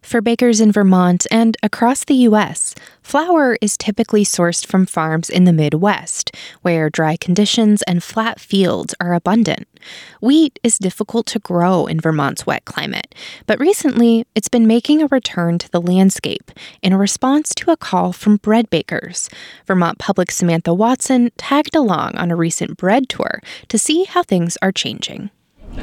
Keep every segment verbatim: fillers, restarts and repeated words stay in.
For bakers in Vermont and across the U S, flour is typically sourced from farms in the Midwest, where dry conditions and flat fields are abundant. Wheat is difficult to grow in Vermont's wet climate, but recently it's been making a return to the landscape in a response to a call from bread bakers. Vermont Public's Samantha Watson tagged along on a recent bread tour to see how things are changing.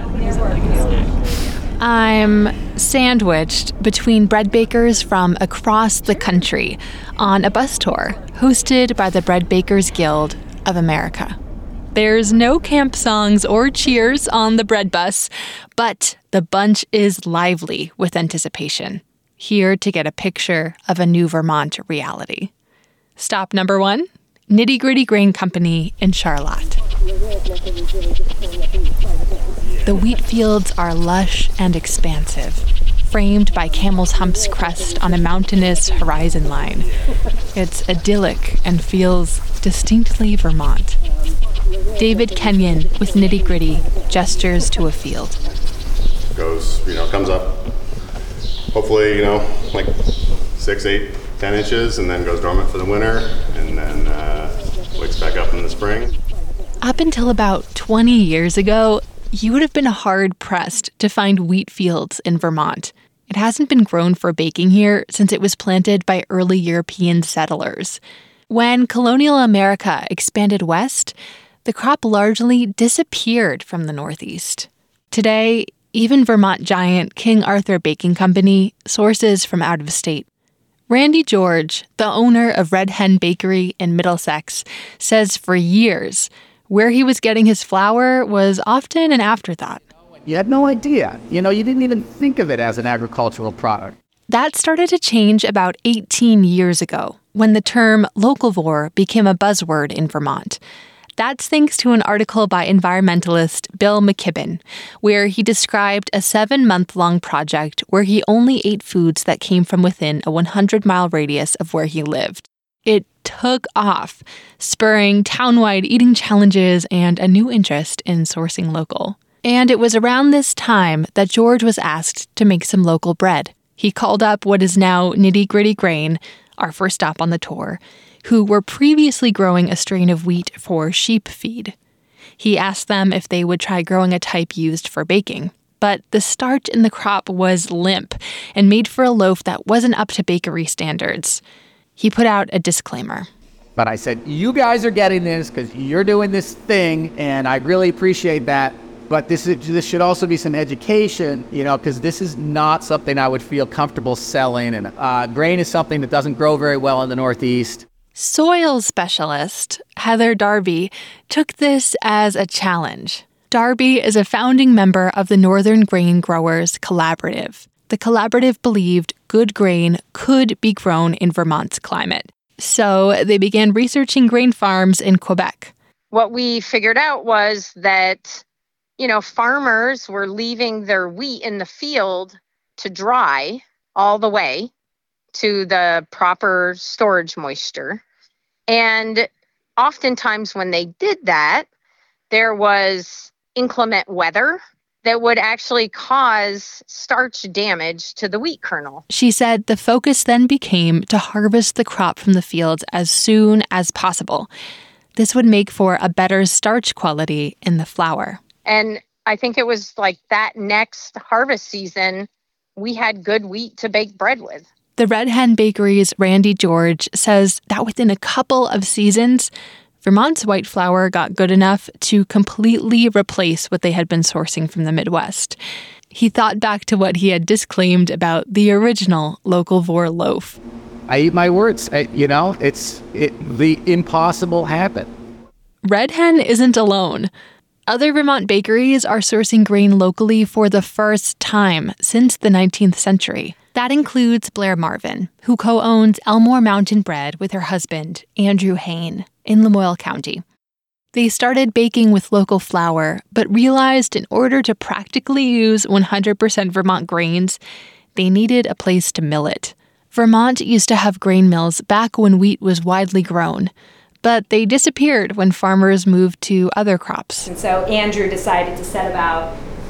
I'm sandwiched between bread bakers from across the country on a bus tour hosted by the Bread Bakers Guild of America. There's no camp songs or cheers on the bread bus, but the bunch is lively with anticipation, here to get a picture of a new Vermont reality. Stop number one, Nitty Gritty Grain Company in Charlotte. The wheat fields are lush and expansive, framed by Camel's Hump's crest on a mountainous horizon line. It's idyllic and feels distinctly Vermont. David Kenyon with Nitty Gritty gestures to a field. Goes, you know, comes up, hopefully, you know, like six, eight, ten inches, and then goes dormant for the winter, and then uh, wakes back up in the spring. Up until about twenty years ago, you would have been hard-pressed to find wheat fields in Vermont. It hasn't been grown for baking here since it was planted by early European settlers. When colonial America expanded west, the crop largely disappeared from the Northeast. Today, even Vermont giant King Arthur Baking Company sources from out of state. Randy George, the owner of Red Hen Bakery in Middlesex, says for years, where he was getting his flour was often an afterthought. You had no idea. You know, you didn't even think of it as an agricultural product. That started to change about eighteen years ago, when the term localvore became a buzzword in Vermont. That's thanks to an article by environmentalist Bill McKibben, where he described a seven-month-long project where he only ate foods that came from within a one hundred mile radius of where he lived. It took off, spurring town-wide eating challenges and a new interest in sourcing local. And it was around this time that George was asked to make some local bread. He called up what is now Nitty Gritty Grain, our first stop on the tour, who were previously growing a strain of wheat for sheep feed. He asked them if they would try growing a type used for baking. But the starch in the crop was limp and made for a loaf that wasn't up to bakery standards. He put out a disclaimer. But I said, you guys are getting this because you're doing this thing, and I really appreciate that. But this is, this should also be some education, you know, because this is not something I would feel comfortable selling. And uh, grain is something that doesn't grow very well in the Northeast. Soil specialist Heather Darby took this as a challenge. Darby is a founding member of the Northern Grain Growers Collaborative. The collaborative believed good grain could be grown in Vermont's climate. So they began researching grain farms in Quebec. What we figured out was that, you know, farmers were leaving their wheat in the field to dry all the way to the proper storage moisture. And oftentimes when they did that, there was inclement weather that would actually cause starch damage to the wheat kernel. She said the focus then became to harvest the crop from the fields as soon as possible. This would make for a better starch quality in the flour. And I think it was like that next harvest season, we had good wheat to bake bread with. The Red Hen Bakery's Randy George says that within a couple of seasons, Vermont's white flour got good enough to completely replace what they had been sourcing from the Midwest. He thought back to what he had disclaimed about the original localvore loaf. I eat my words. I, you know, it's it, the impossible happened. Red Hen isn't alone. Other Vermont bakeries are sourcing grain locally for the first time since the nineteenth century. That includes Blair Marvin, who co-owns Elmore Mountain Bread with her husband, Andrew Hain, in Lamoille County. They started baking with local flour, but realized in order to practically use one hundred percent Vermont grains, they needed a place to mill it. Vermont used to have grain mills back when wheat was widely grown, but they disappeared when farmers moved to other crops. And so Andrew decided to set about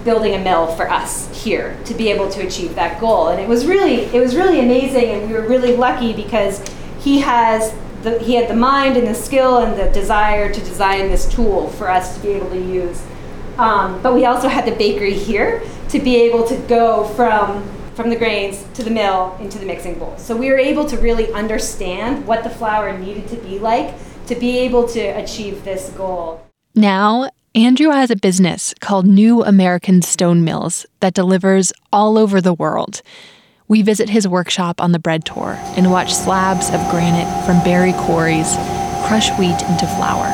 building a mill for us here to be able to achieve that goal. And it was really, it was really amazing, and we were really lucky because he has the, he had the mind and the skill and the desire to design this tool for us to be able to use. Um, but we also had the bakery here to be able to go from from the grains to the mill into the mixing bowl. So we were able to really understand what the flour needed to be like to be able to achieve this goal. Now, Andrew has a business called New American Stone Mills that delivers all over the world. We visit his workshop on the bread tour and watch slabs of granite from Barry quarries crush wheat into flour.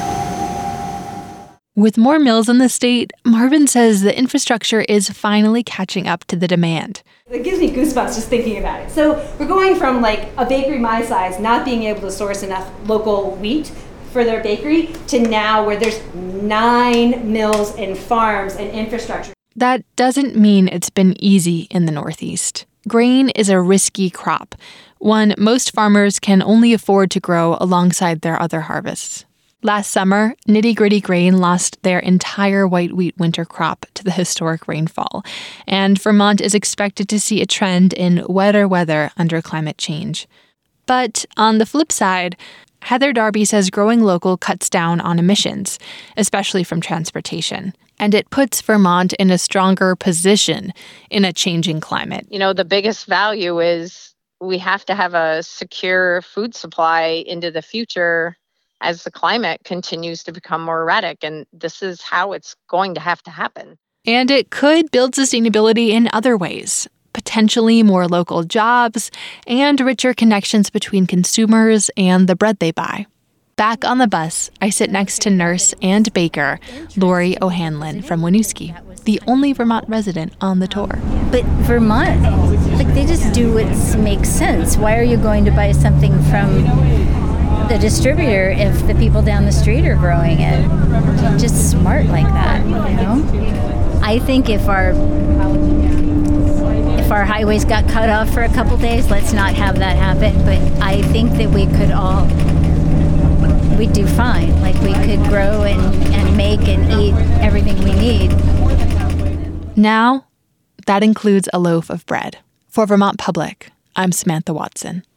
With more mills in the state, Marvin says the infrastructure is finally catching up to the demand. It gives me goosebumps just thinking about it. So we're going from like a bakery my size not being able to source enough local wheat for their bakery to now where there's nine mills and farms and infrastructure. That doesn't mean it's been easy in the Northeast. Grain is a risky crop, one most farmers can only afford to grow alongside their other harvests. Last summer, Nitty Gritty Grain lost their entire white wheat winter crop to the historic rainfall, and Vermont is expected to see a trend in wetter weather under climate change. But on the flip side, Heather Darby says growing local cuts down on emissions, especially from transportation, and it puts Vermont in a stronger position in a changing climate. You know, the biggest value is we have to have a secure food supply into the future as the climate continues to become more erratic, and this is how it's going to have to happen. And it could build sustainability in other ways, potentially more local jobs and richer connections between consumers and the bread they buy. Back on the bus, I sit next to nurse and baker Lori O'Hanlon from Winooski, the only Vermont resident on the tour. But Vermont, like, they just do what makes sense. Why are you going to buy something from the distributor if the people down the street are growing it? They're just smart like that, you know? I think if our if our highways got cut off for a couple days, let's not have that happen. But I think that we could all, we'd do fine. Like, we could grow and, and make and eat everything we need. Now, that includes a loaf of bread. For Vermont Public, I'm Samantha Watson.